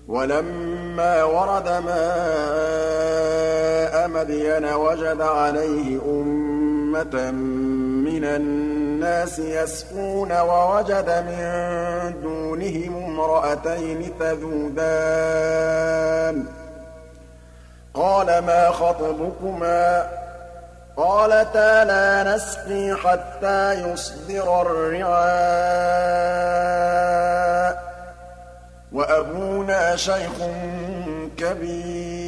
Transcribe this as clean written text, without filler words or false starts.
وَلَمَّا وَرَدَ مَاءَ مَدْيَنَ وَجَدَ عَلَيْهِ أُمَّةً مِّنَ النَّاسِ يَسْقُونَ وَوَجَدَ مِن دُونِهِمُ امْرَأَتَيْنِ تَذُودَانِ ۖ قَالَ مَا خَطْبُكُمَا ۖ قَالَتَا لَا نَسْقِي حَتَّىٰ يُصْدِرَ الرِّعَاءُ ۖ وَأَبُونَا شَيْخٌ كَبِيرٌ.